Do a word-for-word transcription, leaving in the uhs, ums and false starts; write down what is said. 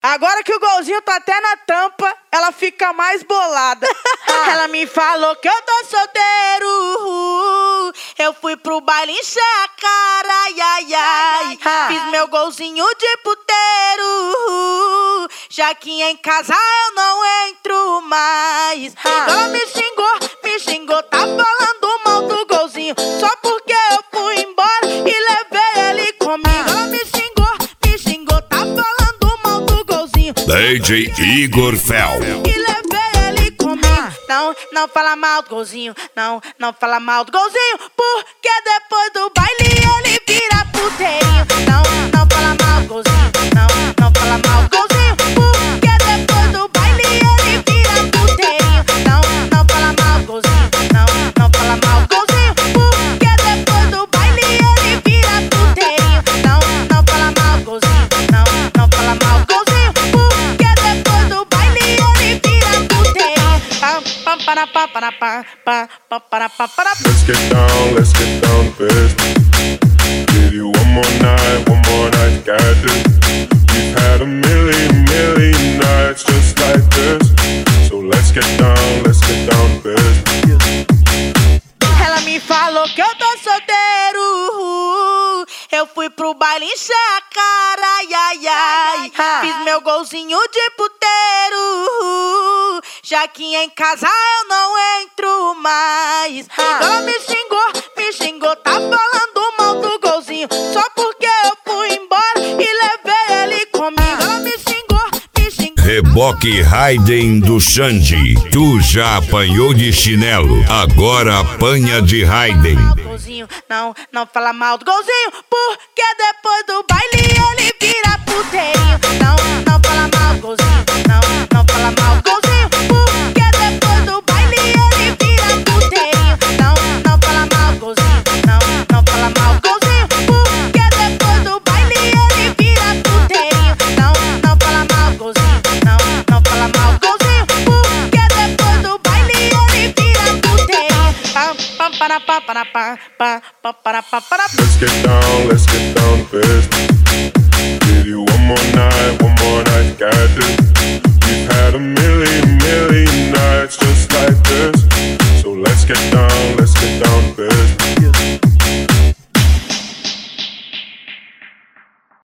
Agora que o golzinho tá até na tampa, ela fica mais bolada. Ela me falou que eu tô solteiro. Eu fui pro baile encher a cara, ai, ai, ai. Fiz meu golzinho de puteiro. Já que em casa eu não entro mais. Ela me xingou, me xingou, tá falando mal do golzinho. Só porque eu fui embora e levei ele comigo. Ela me xingou, me xingou, tá falando mal do golzinho. D J Igor Fel. E levei ele comigo. Não, não fala mal do golzinho. Não, não fala mal do golzinho. Porque depois do baile ele vira puteirinho. Não, não fala mal do golzinho. Não, não fala mal do golzinho. Porque depois do baile ele vira puteirinho. Não, não fala mal do golzinho. Não, não fala mal do golzinho. Porque depois do baile ele vira puteirinho. Não, não fala mal do golzinho. Não, não fala mal do golzinho. Porque depois do baile ele vira puteirinho. Pam, pam, para, pam, para, pam, pam, pam, para, pam, para. Let's get down, let's get down to business. Give you one more night, one more night, got this. We've had a million, million nights just like this. So let's get down, let's get down to business. Ela me falou que eu tô solteiro. Eu fui pro baile encher a cara, ai, ai, ai. Fiz meu golzinho de puteiro. Já que em casa eu não entro mais. Ela me xingou, me xingou, tá falando mal do golzinho. Só porque eu fui embora e levei ele comigo. Ela me xingou, me xingou. Reboque Raiden do Xande. Tu já apanhou de chinelo, agora apanha de Raiden. Não, não fala mal do golzinho. Porque depois do baile ele vira puteirinho. Não, não fala mal do golzinho. Não, não fala mal do golzinho. Porque depois do baile ele vira puteirinho. Não, não fala mal do golzinho. Não, não fala mal do golzinho. Porque depois do baile ele vira puteirinho. Não, não fala mal do golzinho. Não, não fala mal do golzinho. Porque depois do baile ele vira puteirinho. Pam, pam, para, pam, para, pam, pam, pam, para, pam, para. Let's get down, let's get down to business. Give you one more night, one more night, got this.